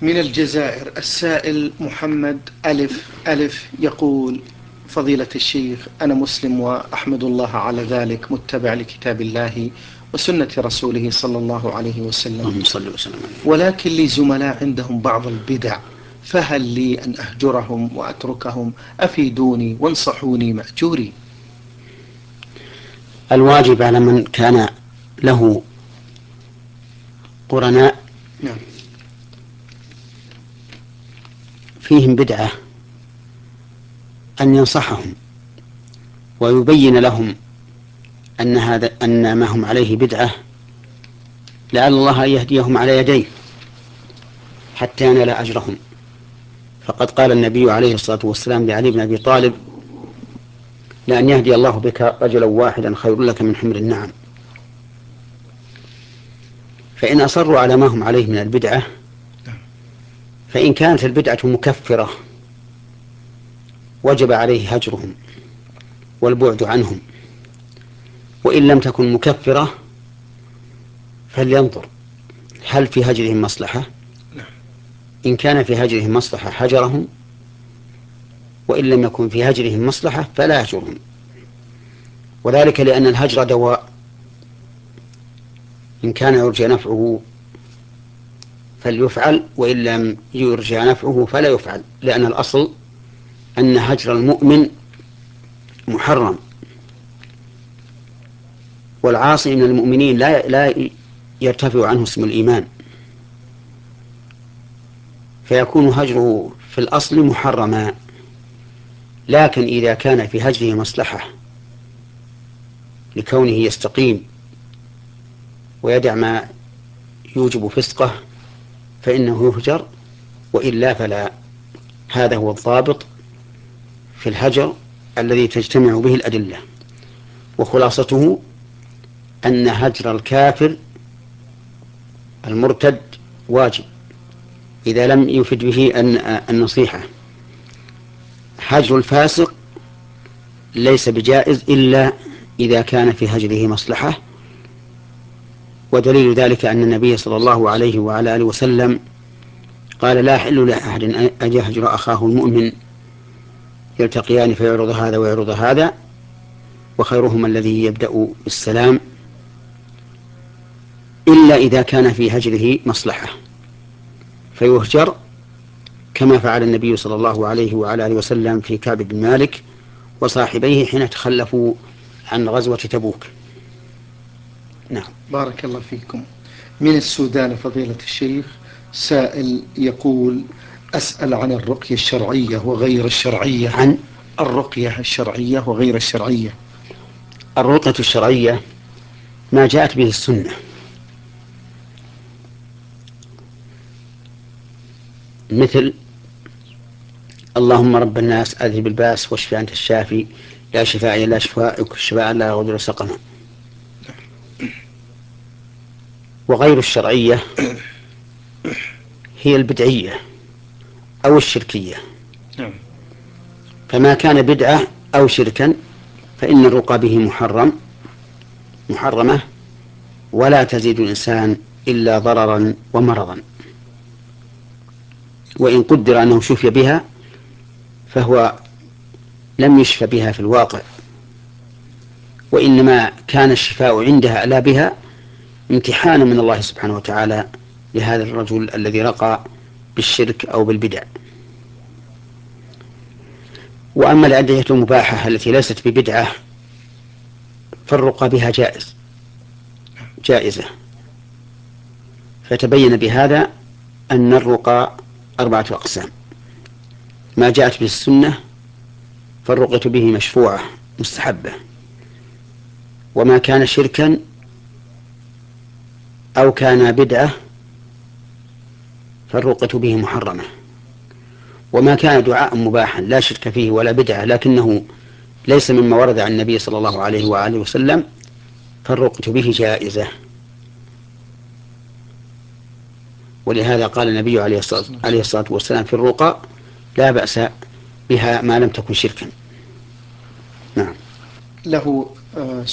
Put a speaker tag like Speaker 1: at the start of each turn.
Speaker 1: من الجزائر السائل محمد ألف ألف يقول: فضيلة الشيخ، أنا مسلم وأحمد الله على ذلك، متبع لكتاب الله وسنة رسوله صلى الله عليه وسلم، ولكن لي زملاء عندهم بعض البدع، فهل لي أن أهجرهم وأتركهم؟ أفيدوني وانصحوني مأجوري.
Speaker 2: الواجب على من كان له قرناء
Speaker 1: نعم.
Speaker 2: فيهم بدعة أن ينصحهم ويبين لهم أن ما هم عليه بدعة، لعل الله أن يهديهم على يديه حتى ينال أجرهم. فقد قال النبي عليه الصلاة والسلام لعلي بن أبي طالب: لأن يهدي الله بك رجلا واحدا خير لك من حمر النعم. فإن أصروا على ما هم عليه من البدعة، فإن كانت البدعة مكفرة وجب عليه هجرهم والبعد عنهم، وإن لم تكن مكفرة فلينظر هل في هجرهم مصلحة. إن كان في هجرهم مصلحة هجرهم، وإن لم يكن في هجرهم مصلحة فلا يهجرهم، وذلك لأن الهجر دواء، إن كان يرجى نفعه فليفعل، وإن لم يرجى نفعه فلا يفعل، لأن الأصل أن هجر المؤمن محرم، والعاصي من المؤمنين لا يرتفع عنه اسم الإيمان، فيكون هجره في الأصل محرما. لكن إذا كان في هجره مصلحة لكونه يستقيم ويدع ما يوجب فسقه فإنه يهجر، وإلا فلا. هذا هو الضابط في الهجر الذي تجتمع به الأدلة، وخلاصته أن هجر الكافر المرتد واجب إذا لم يفد به النصيحة. هجر الفاسق ليس بجائز إلا إذا كان في هجره مصلحة، ودليل ذلك أن النبي صلى الله عليه وعلى آله وسلم قال: لا يحل لأحد أن يهجر أخاه المؤمن يلتقيان فيعرض هذا ويعرض هذا، وخيرهما الذي يبدأ بالسلام، إلا إذا كان في هجره مصلحة فيهجر، كما فعل النبي صلى الله عليه وعلى آله وسلم في كعب بن مالك وصاحبيه حين تخلفوا عن غزوة تبوك. نعم.
Speaker 1: بارك الله فيكم. من السودان فضيلة الشيخ سائل يقول: أسأل عن الرقية الشرعية وغير الشرعية.
Speaker 2: عن
Speaker 1: الرقية الشرعية وغير الشرعية.
Speaker 2: الرقية الشرعية ما جاءت به السنة، مثل: اللهم رب الناس أذهب الباس واشف أنت الشافي لا شفاء إلا شفاءك شفاء لا يغادر سقما. وغير الشرعية هي البدعية أو الشركية، فما كان بدعة أو شركا فإن الرقى به محرمة، ولا تزيد الإنسان إلا ضررا ومرضا، وإن قدر أنه شفي بها فهو لم يشف بها في الواقع، وإنما كان الشفاء عندها لا بها امتحانا من الله سبحانه وتعالى لهذا الرجل الذي رقى بالشرك أو بالبدع. وأما الأدعية المباحة التي ليست ببدعة فالرقى بها جائزة. فتبين بهذا أن الرقى 4 أقسام: ما جاءت به السنة فالرقية به مشروعة مستحبة، وما كان شركا أو كان بدعة فالرقية به محرمة، وما كان دعاء مباحا لا شرك فيه ولا بدعة لكنه ليس مما ورد عن النبي صلى الله عليه وآله وسلم فالرقية به جائزة. ولهذا قال النبي عليه الصلاة والسلام في الرقى: لا بأس بها ما لم تكن شركا. نعم.
Speaker 1: له